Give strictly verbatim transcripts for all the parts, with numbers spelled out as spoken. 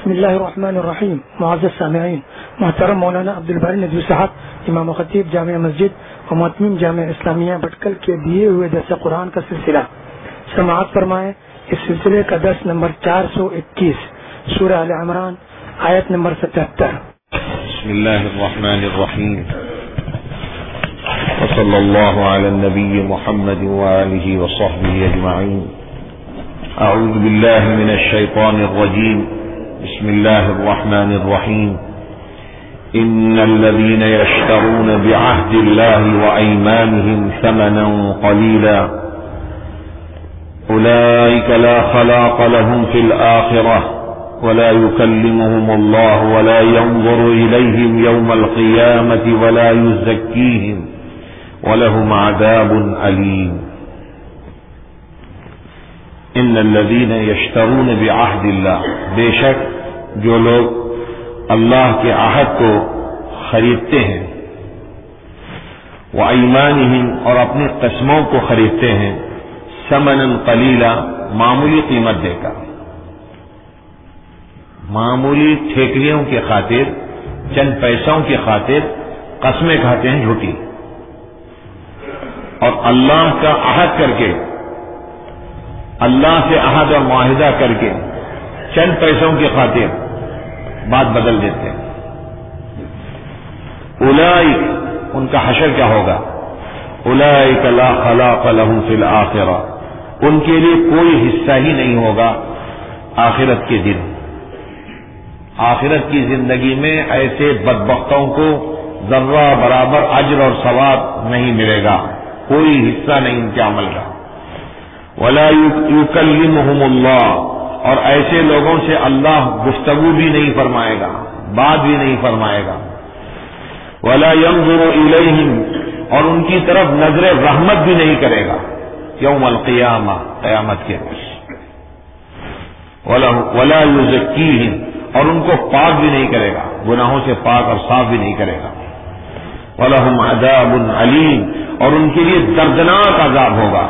بسم اللہ الرحمن الرحیم. معزز سامعین، محترم مولانا عبد الباری ندوی صاحب، امام و خطیب جامع مسجد و متمم جامع اسلامیہ بٹکل کے دیے ہوئے درس قرآن کا سلسلہ سماعت فرمائیں. اس سلسلے کا درس نمبر چار سو اکیس، سورہ آل عمران، آیت نمبر ستہتر. بسم اللہ الرحمن الرحیم. وصلی اللہ علی النبی محمد وآلہ وصحبہ اجمعین. اعوذ باللہ من الشیطان الرجیم. بسم اللہ الرحمن الرحیم. ان الذين يشترون بعهد الله وأيمانهم ثمنا قليلا أولئك لا خلاق لهم في الآخرة ولا يكلمهم الله ولا ينظر إليهم يوم القيامة ولا يزكيهم ولهم عذاب أليم. ان الذين يشترون بعهد الله، بے شک جو لوگ اللہ کے عہد کو خریدتے ہیں، وَأَيْمَانِهِمْ اور اپنی قسموں کو خریدتے ہیں، ثمناً قلیلا معمولی قیمت دے کر، معمولی ٹھیکریوں کی خاطر، چند پیسوں کی خاطر قسمیں کھاتے ہیں جھوٹی، اور اللہ کا عہد کر کے، اللہ سے عہد اور معاہدہ کر کے چند پیسوں کی خاطر بات بدل دیتے ہیں. اولئک، ان کا حشر کیا ہوگا؟ اولئک لا خلاق لهم فی الآخرہ، ان کے لیے کوئی حصہ ہی نہیں ہوگا آخرت کے دن. آخرت کی زندگی میں ایسے بدبختوں کو ذرہ برابر اجر اور ثواب نہیں ملے گا، کوئی حصہ نہیں ان کے عمل کا. ولا یکلمہم اللہ، اور ایسے لوگوں سے اللہ گفتگو بھی نہیں فرمائے گا، بات بھی نہیں فرمائے گا. ولا ينظر الیہم، اور ان کی طرف نظر رحمت بھی نہیں کرے گا یوم القیامہ، قیامت کے روز. ولا یزکیہم، اور ان کو پاک بھی نہیں کرے گا، گناہوں سے پاک اور صاف بھی نہیں کرے گا. ولہم عذاب علیم، اور ان کے لیے دردناک عذاب ہوگا.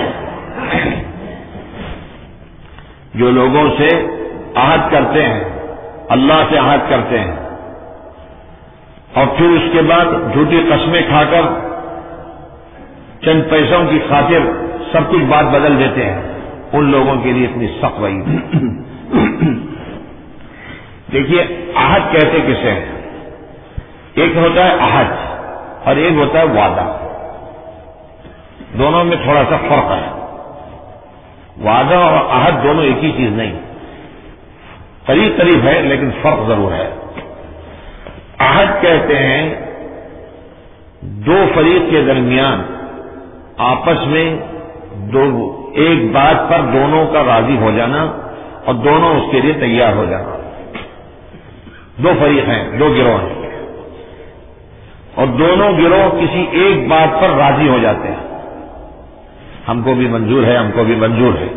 جو لوگوں سے عہد کرتے ہیں، اللہ سے عہد کرتے ہیں، اور پھر اس کے بعد جھوٹی قسمیں کھا کر چند پیسوں کی خاطر سب کچھ بات بدل دیتے ہیں، ان لوگوں کے لیے اتنی سخت وعید ہے. دیکھیے، عہد کہتے کسے ہیں؟ ایک ہوتا ہے عہد اور ایک ہوتا ہے وعدہ. دونوں میں تھوڑا سا فرق ہے. وعدہ اور عہد دونوں ایک ہی چیز نہیں، قریب قریب ہے لیکن فرق ضرور ہے. عہد کہتے ہیں دو فریق کے درمیان آپس میں دو ایک بات پر دونوں کا راضی ہو جانا اور دونوں اس کے لیے تیار ہو جانا. دو فریق ہیں، دو گروہ ہیں، اور دونوں گروہ کسی ایک بات پر راضی ہو جاتے ہیں. ہم کو بھی منظور ہے، ہم کو بھی منظور ہے،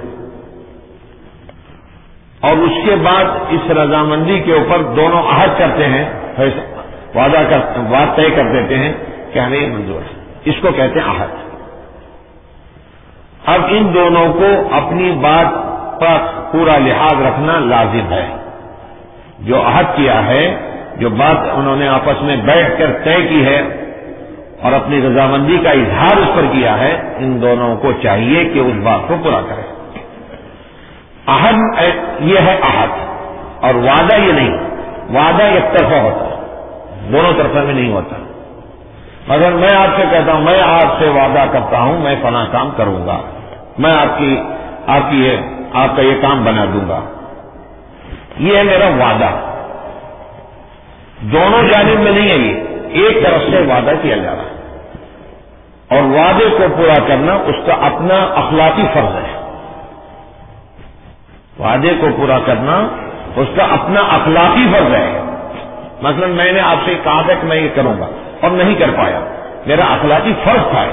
اور اس کے بعد اس رضامندی کے اوپر دونوں عہد کرتے ہیں، وعدہ کر بات طے کر دیتے ہیں کہ ہمیں یہ منظور ہے. اس کو کہتے ہیں عہد. اب ان دونوں کو اپنی بات پر پورا لحاظ رکھنا لازم ہے. جو عہد کیا ہے، جو بات انہوں نے آپس میں بیٹھ کر طے کی ہے اور اپنی رضامندی کا اظہار اس پر کیا ہے، ان دونوں کو چاہیے کہ اس بات کو پورا کریں. عہد یہ ہے عہد، اور وعدہ یہ نہیں. وعدہ ایک طرفہ ہوتا ہے، دونوں طرفہ میں نہیں ہوتا. مگر میں آپ سے کہتا ہوں، میں آپ سے وعدہ کرتا ہوں میں فلاں کام کروں گا، میں آپ کی آپ کی آپ کا یہ کام بنا دوں گا، یہ ہے میرا وعدہ. دونوں جانب میں نہیں ہے، یہ ایک طرف سے وعدہ کیا جا رہا ہے، اور وعدے کو پورا کرنا اس کا اپنا اخلاقی فرض ہے. وعدے کو پورا کرنا اس کا اپنا اخلاقی فرض ہے. مثلا میں نے آپ سے کہا تھا کہ میں یہ کروں گا اور نہیں کر پایا، میرا اخلاقی فرض تھا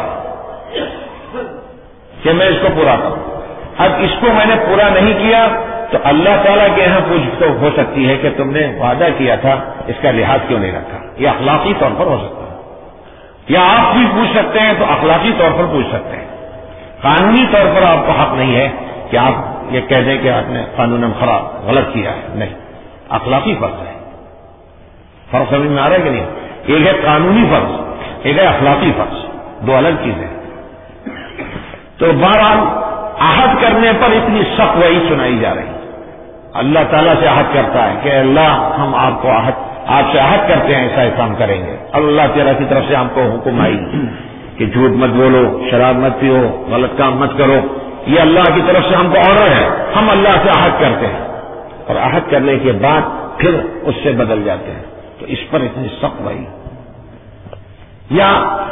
کہ میں اس کو پورا کروں. اب اس کو میں نے پورا نہیں کیا تو اللہ تعالیٰ کے یہاں پوچھ تو ہو سکتی ہے کہ تم نے وعدہ کیا تھا، اس کا لحاظ کیوں نہیں رکھا. یہ اخلاقی طور پر ہو سکتا ہے، یا آپ بھی پوچھ سکتے ہیں تو اخلاقی طور پر پوچھ سکتے ہیں. قانونی طور پر آپ کو حق نہیں ہے کہ آپ یہ کہہ دیں کہ آپ نے قانون خراب غلط کیا ہے، نہیں. اخلاقی فرض ہے. فرض سمجھ میں آ رہا ہے کہ نہیں؟ ایک ہے قانونی فرض، ایک ہے اخلاقی فرض، دو الگ چیزیں. تو بہرحال عہد کرنے پر اتنی سخت وعید سنائی جا رہی. اللہ تعالیٰ سے عہد کرتا ہے کہ اللہ ہم آپ کو عہد آپ سے عہد کرتے ہیں ایسا کام کریں گے. اللہ تعالیٰ کی طرف سے ہم کو حکم آئی کہ جھوٹ مت بولو، شراب مت پیو، غلط کام مت کرو. یہ اللہ کی طرف سے ہم کو آرڈر ہے. ہم اللہ سے عہد کرتے ہیں اور عہد کرنے کے بعد پھر اس سے بدل جاتے ہیں. تو اس پر اتنی سخت وعید. یا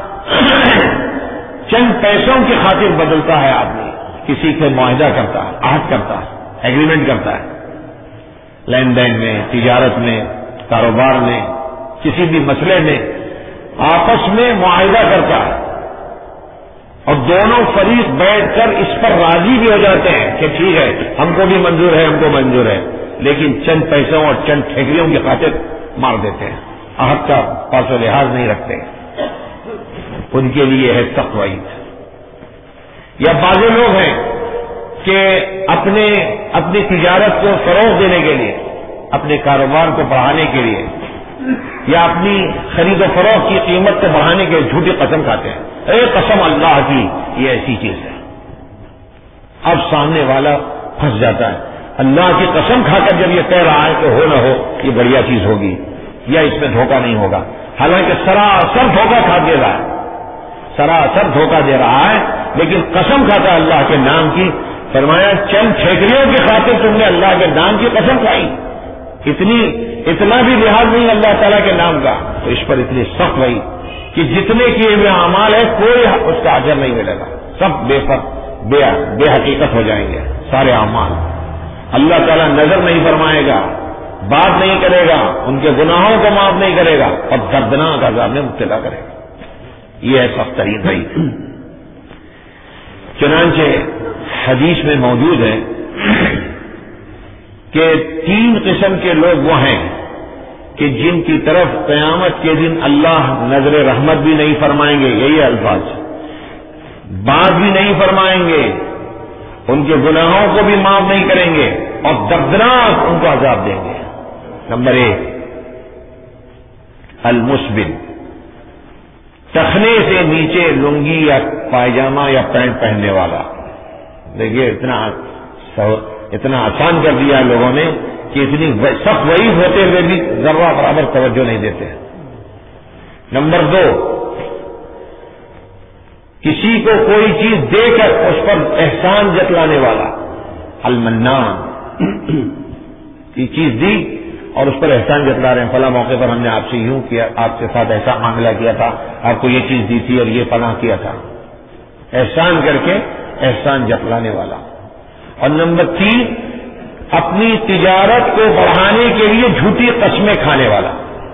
چند پیسوں کی خاطر بدلتا ہے آدمی، کسی سے معاہدہ کرتا ہے، عہد کرتا ہے، ایگریمنٹ کرتا ہے، لین دین میں، تجارت میں، کاروبار میں، کسی بھی مسئلے میں آپس میں معاہدہ کرتا ہے اور دونوں فریق بیٹھ کر اس پر راضی بھی ہو جاتے ہیں کہ ٹھیک ہے ہم کو بھی منظور ہے، ہم کو منظور ہے، لیکن چند پیسوں اور چند ٹھیکریوں کی خاطر مار دیتے ہیں، عہد کا پاس و لحاظ نہیں رکھتے. ان کے لیے ہے سخت وعید. یا بعض لوگ ہیں کہ اپنے اپنی تجارت کو فروغ دینے کے لیے، اپنے کاروبار کو بڑھانے کے لیے یا اپنی خرید و فروخت کی قیمت کو بڑھانے کے لیے جھوٹی قسم کھاتے ہیں. اے قسم اللہ کی، یہ ایسی چیز ہے. اب سامنے والا پھنس جاتا ہے. اللہ کی قسم کھا کر جب یہ کہہ رہا ہے کہ ہو نہ ہو یہ بڑھیا چیز ہوگی یا اس میں دھوکہ نہیں ہوگا، حالانکہ سراسر دھوکہ کھا دے رہا ہے، سراسر دھوکہ دے رہا ہے، لیکن قسم کھاتا ہے اللہ کے نام کی. فرمایا چند ٹھیکریوں کی خاطر تم نے اللہ کے نام کی قسم کھائی. اتنی اتنا بھی لحاظ نہیں اللہ تعالیٰ کے نام کا. تو اس پر اتنی سخت ہوئی کہ جتنے کیے ہوئے اعمال ہے کوئی اس کا اجر نہیں ملے گا، سب بے فر بے بے حقیقت ہو جائیں گے سارے اعمال. اللہ تعالیٰ نظر نہیں فرمائے گا، بات نہیں کرے گا، ان کے گناہوں کو معاف نہیں کرے گا اور دردناک عذاب میں مبتلا کرے گا. یہ ہے سخت ترین بھائی. چنانچہ حدیث میں موجود ہے کہ تین قسم کے لوگ وہ ہیں کہ جن کی طرف قیامت کے دن اللہ نظر رحمت بھی نہیں فرمائیں گے، یہی الفاظ، بات بھی نہیں فرمائیں گے، ان کے گناہوں کو بھی معاف نہیں کریں گے اور دردناک ان کو عذاب دیں گے. نمبر ایک، المسبل، ٹخنے سے نیچے لنگی یا پائجامہ یا پینٹ پہننے والا. دیکھیے اتنا اتنا آسان کر دیا لوگوں نے کہ اتنی سخت وعید ہوتے ہوئے بھی ذرہ برابر توجہ نہیں دیتے. نمبر دو، کسی کو کوئی چیز دے کر اس پر احسان جتلانے والا، المنان، یہ چیز دی اور اس پر احسان جتلا رہے ہیں، فلاں موقع پر ہم نے آپ سے یوں کیا، آپ کے ساتھ ایسا معاملہ کیا تھا، آپ کو یہ چیز دی تھی اور یہ پناہ کیا تھا. احسان کر کے احسان جتلانے والا. اور نمبر تین، اپنی تجارت کو بڑھانے کے لیے جھوٹی قسمیں کھانے والا.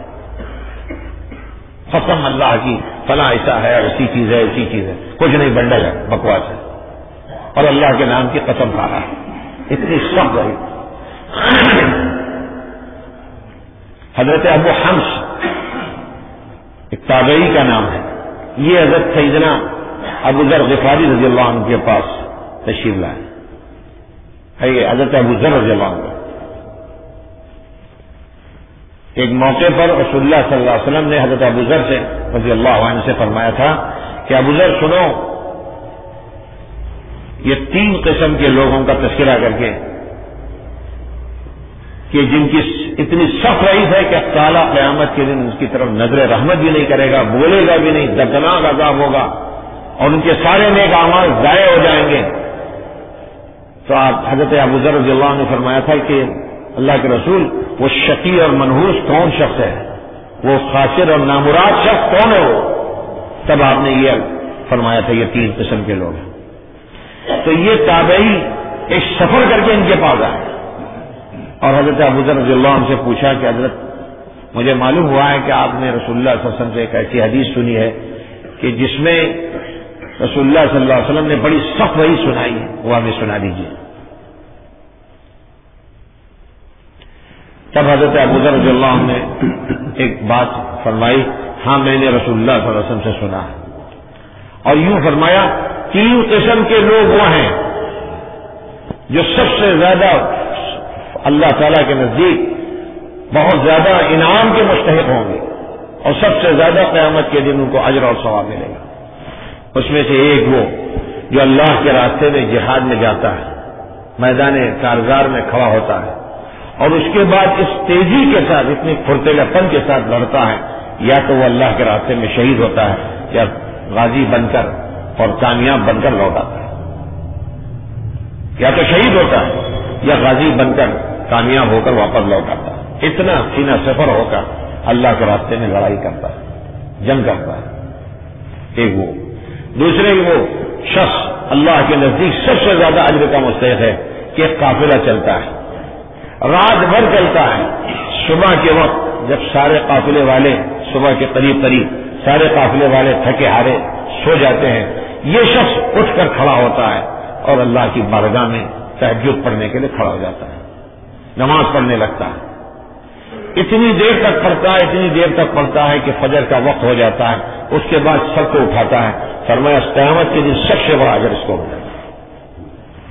قسم اللہ کی فلاں ایسا ہے، ایسی چیز ہے، ایسی چیز ہے، کچھ نہیں، بنڈل ہے، بکواس ہے، اور اللہ کے نام کی قسم کھا رہا ہے. اتنی سخت ہے. حضرت ابو حمص ایک تابعی کا نام ہے، یہ حضرت سیدنا ابو ذر غفاری رضی اللہ عنہ کے پاس تشریف لائے. ہے یہ حضرت ابو ذر رضی اللہ عنہ. ایک موقع پر رسول اللہ صلی اللہ علیہ وسلم نے حضرت ابو ذر سے رضی اللہ عنہ سے فرمایا تھا کہ ابو ذر سنو، یہ تین قسم کے لوگوں کا تذکرہ کر کے کہ جن کی اتنی سخت وعید ہے کہ تعالیٰ قیامت کے دن اس کی طرف نظر رحمت بھی نہیں کرے گا، بولے گا بھی نہیں، دردناک عذاب ہوگا اور ان کے سارے نیک اعمال ضائع ہو جائیں گے. تو آپ حضرت ابو ذر رضی اللہ عنہ نے فرمایا تھا کہ اللہ کے رسول، وہ شقی اور منحوس کون شخص ہے، وہ خاسر اور نامراد شخص کون ہے وہ؟ تب آپ نے یہ فرمایا تھا یہ تین قسم کے لوگ ہیں. تو یہ تابعی ایک سفر کر کے ان کے پاس آئے اور حضرت ابو ذر رضی اللہ عنہ سے پوچھا کہ حضرت مجھے معلوم ہوا ہے کہ آپ نے رسول اللہ صلی اللہ علیہ وسلم سے ایک ایسی حدیث سنی ہے کہ جس میں رسول اللہ صلی اللہ علیہ وسلم نے بڑی سخت وعید سنائی ہے، وہ ہمیں سنا دیجیے. تب حضرت ابو ذر رضی اللہ عنہ نے ایک بات فرمائی، ہاں میں نے رسول اللہ صلی اللہ علیہ وسلم سے سنا ہے، اور یوں فرمایا تین قسم کے لوگ وہ ہیں جو سب سے زیادہ اللہ تعالیٰ کے نزدیک بہت زیادہ انعام کے مستحق ہوں گے اور سب سے زیادہ قیامت کے دن ان کو اجر اور ثواب ملے گا۔ اس میں سے ایک وہ جو اللہ کے راستے میں جہاد میں جاتا ہے، میدان کارزار میں کھڑا ہوتا ہے اور اس کے بعد اس تیزی کے ساتھ، اتنی پھرتیلے پن کے ساتھ لڑتا ہے، یا تو وہ اللہ کے راستے میں شہید ہوتا ہے یا غازی بن کر اور کامیاب بن کر لوٹ آتا ہے، یا تو شہید ہوتا ہے یا غازی بن کر کامیاب ہو کر واپس لوٹ آتا ہے۔ اتنا سینہ سفر ہو کر اللہ کے راستے میں لڑائی کرتا ہے، جنگ کرتا ہے ایک وہ۔ دوسرے وہ شخص اللہ کے نزدیک سب سے زیادہ اجر کا مستحق ہے کہ ایک قافلہ چلتا ہے، رات بھر چلتا ہے، صبح کے وقت جب سارے قافلے والے صبح کے قریب قریب سارے قافلے والے تھکے ہارے سو جاتے ہیں، یہ شخص اٹھ کر کھڑا ہوتا ہے اور اللہ کی بارگاہ میں تہجد پڑھنے کے لیے کھڑا ہو جاتا ہے، نماز پڑھنے لگتا ہے، اتنی دیر تک پڑھتا ہے اتنی دیر تک پڑھتا ہے کہ فجر کا وقت ہو جاتا ہے، اس کے بعد سب کو اٹھاتا ہے، فرمایا قیامت کے دن سب سے بڑا اجر اس کو ملے گا۔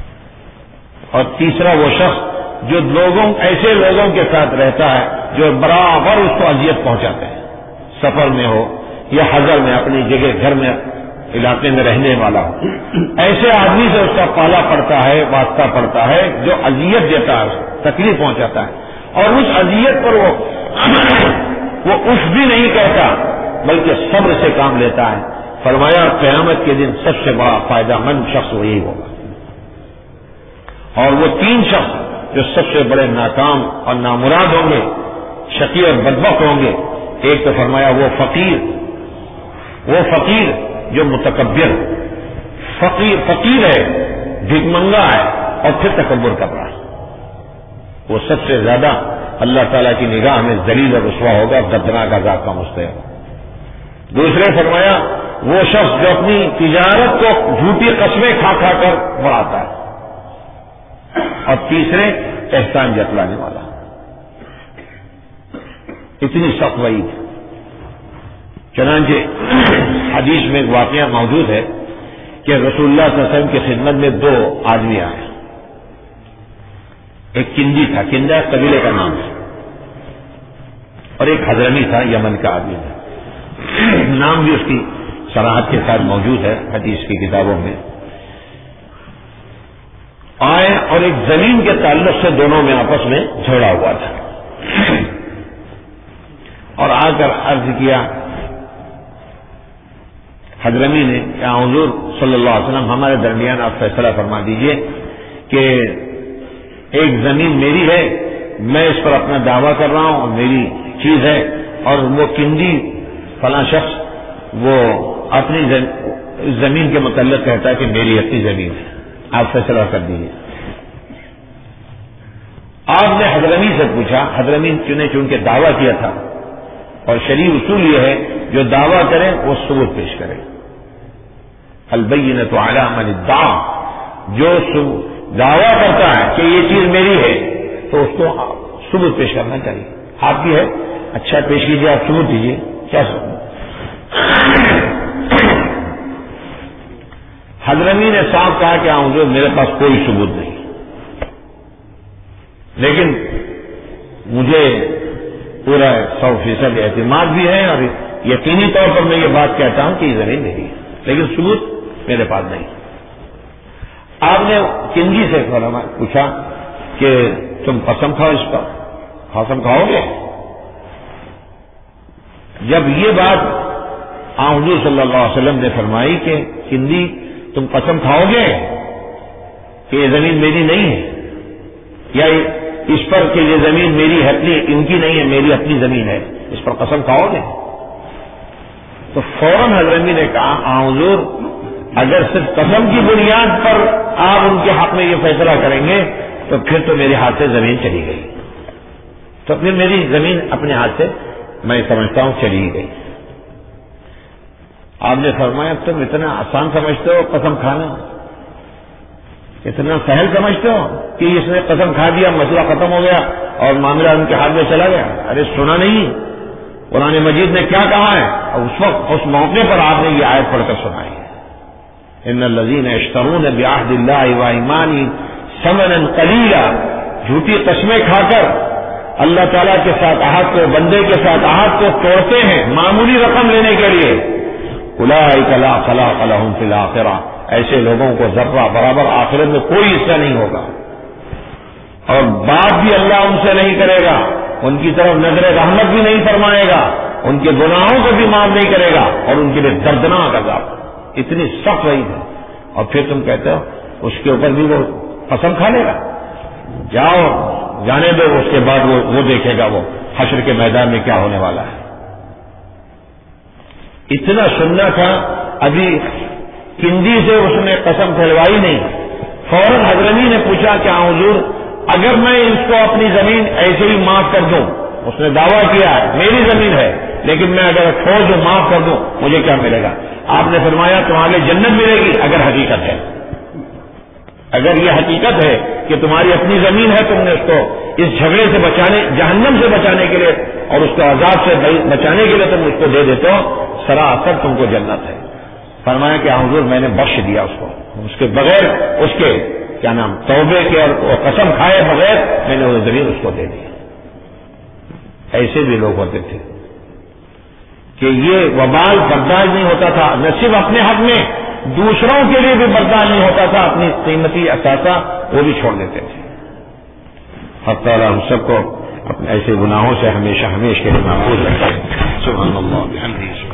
اور تیسرا وہ شخص جو لوگوں ایسے لوگوں کے ساتھ رہتا ہے جو برابر اس کو اذیت پہنچاتے ہیں، سفر میں ہو یا حضر میں، اپنی جگہ گھر میں علاقے میں رہنے والا ہو، ایسے آدمی سے اس کا پالا پڑتا ہے، واسطہ پڑتا ہے جو اذیت دیتا ہے، تکلیف پہنچاتا ہے، اور اس اذیت پر وہ وہ اف بھی نہیں کہتا بلکہ صبر سے کام لیتا ہے۔ فرمایا قیامت کے دن سب سے بڑا فائدہ مند شخص وہی ہوگا۔ اور وہ تین شخص جو سب سے بڑے ناکام اور نامراد ہوں گے، شقی اور بدبخت ہوں گے، ایک تو فرمایا وہ فقیر وہ فقیر جو متکبر فقیر فقیر ہے، بھکمنگا ہے اور پھر تکبر کر رہا ہے، وہ سب سے زیادہ اللہ تعالیٰ کی نگاہ میں ذلیل اور رسوا ہوگا، دردناک عذاب کا مستحق۔ دوسرے فرمایا وہ شخص جو اپنی تجارت کو جھوٹی قسمیں کھا کھا کر بڑھاتا ہے، اور تیسرے احسان جتلانے والا۔ اتنی سخت وعید۔ چنانچہ حدیث میں ایک واقعہ موجود ہے کہ رسول اللہ صلی اللہ علیہ وسلم کی خدمت میں دو آدمی آئے، ایک کندی تھا، کندہ قبیلے کا نام ہے، اور ایک حضرمی تھا، یمن کا آدمی تھا، نام بھی اس کی صراحت کے ساتھ موجود ہے حدیث کی کتابوں میں۔ آئے اور ایک زمین کے تعلق سے دونوں میں آپس میں جھگڑا ہوا تھا، اور آ کر عرض کیا حضرمی نے کہ حضور صلی اللہ علیہ وسلم ہمارے درمیان آپ فیصلہ فرما دیجئے کہ ایک زمین میری ہے، میں اس پر اپنا دعویٰ کر رہا ہوں اور میری چیز ہے، اور وہ کندی فلاں شخص وہ اپنی زمین کے متعلق کہتا ہے کہ میری اپنی زمین ہے، آپ فیصلہ کر دیجیے۔ آپ نے حضرمی سے پوچھا، حضرمی چنے چن کے دعویٰ کیا تھا، اور شرعی اصول یہ ہے جو دعویٰ کرے وہ ثبوت پیش کرے، البینۃ علی من ادعا، جو دعویٰ کرتا ہے کہ یہ چیز میری ہے تو اس کو ثبوت پیش کرنا چاہیے۔ آپ کی ہے، اچھا پیش کیجیے، آپ ثبوت دیجیے، کیا ثبوت؟ حضرمی نے صاحب کہا کہ حضور میرے پاس کوئی ثبوت نہیں، لیکن مجھے پورا سو فیصد اعتماد بھی ہے اور یقینی طور پر میں یہ بات کہتا ہوں کہ یہ زمین میری ہے، لیکن ثبوت میرے پاس نہیں۔ آپ نے کندی سے پوچھا کہ تم قسم کھاؤ، اس پر قسم کھاؤ گے؟ جب یہ بات حضور صلی اللہ علیہ وسلم نے فرمائی کہ کندی تم قسم کھاؤ گے کہ یہ زمین میری نہیں ہے، یا اس پر کہ یہ زمین میری ہے، اپنی ان کی نہیں ہے، میری اپنی زمین ہے، اس پر قسم کھاؤ گے؟ تو فوراً حضرمی نے کہا حضور اگر صرف قسم کی بنیاد پر آپ ان کے حق میں یہ فیصلہ کریں گے تو پھر تو میرے ہاتھ سے زمین چلی گئی، تو پھر میری زمین اپنے ہاتھ سے میں سمجھتا ہوں چلی گئی۔ آپ نے فرمایا تم اتنا آسان سمجھتے ہو قسم کھانا، اتنا سہل سمجھتے ہو کہ اس نے قسم کھا دیا مسئلہ ختم ہو گیا اور معاملہ ان کے ہاتھ میں چلا گیا؟ ارے سنا نہیں قرآن مجید نے کیا کہا ہے؟ اور اس وقت اس موقع پر آپ نے یہ آیت پڑھ کر سنائی ہے، ان الذین یشترون بعہد اللہ وایمانہم ثمنا قلیلا، جھوٹی قسمیں کھا کر اللہ تعالیٰ کے ساتھ عہد کو، بندے کے ساتھ عہد کو توڑتے ہیں معمولی رقم لینے کے لیے، اولئک لا خلاق لهم فی الآخرہ، ایسے لوگوں کو ذرہ برابر آخرت میں کوئی حصہ نہیں ہوگا، اور بات بھی اللہ ان سے نہیں کرے گا، ان کی طرف نظر رحمت بھی نہیں فرمائے گا، ان کے گناہوں کو بھی معاف نہیں کرے گا، اور ان کے لیے دردناک عذاب، اتنی سخت رہی ہے، اور پھر تم کہتے ہو اس کے اوپر بھی وہ قسم کھا لے گا، جاؤ جانے دو، اس کے بعد وہ وہ دیکھے گا وہ حشر کے میدان میں کیا ہونے والا ہے۔ اتنا سننا تھا، ابھی کندی سے اس نے قسم کھلوائی نہیں، فوراً حضرمی نے پوچھا کہ حضور اگر میں اس کو اپنی زمین ایسے ہی معاف کر دوں، اس نے دعویٰ کیا ہے میری زمین ہے لیکن میں اگر چھوڑ دوں معاف کر دوں مجھے کیا ملے گا؟ آپ نے فرمایا تمہارے جنت ملے گی اگر حقیقت ہے، اگر یہ حقیقت ہے کہ تمہاری اپنی زمین ہے، تم نے اس کو اس جھگڑے سے بچانے، جہنم سے بچانے کے لیے اور اس کے عذاب سے بچانے کے لیے تم اس کو دے دیتے ہو، سراسر تم کو جنت ہے۔ فرمایا کہ حضور میں نے بخش دیا اس کو، اس کے بغیر اس کے کیا نام توبے کے اور قسم کھائے بغیر میں نے وہ زمین اس کو دے دی۔ ایسے بھی لوگ ہوتے تھے کہ یہ وبال برداشت نہیں ہوتا تھا، نہ صرف اپنے حق میں دوسروں کے لیے بھی برداشت نہیں ہوتا تھا، اپنی قیمتی اثاثہ وہ بھی چھوڑ دیتے تھے۔ حق تعالیٰ ہم سب کو اپنے ایسے گناہوں سے ہمیشہ ہمیشہ کے لیے محفوظ رکھے۔ سبحان اللہ بحمدہ۔